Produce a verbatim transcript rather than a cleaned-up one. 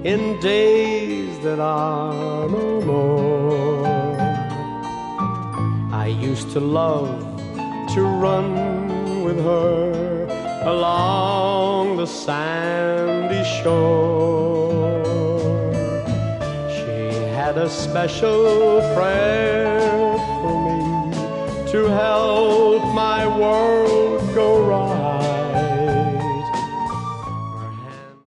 in days that are no more. I used to love to run with her along the sandy shore. She had a special prayer for me to help my world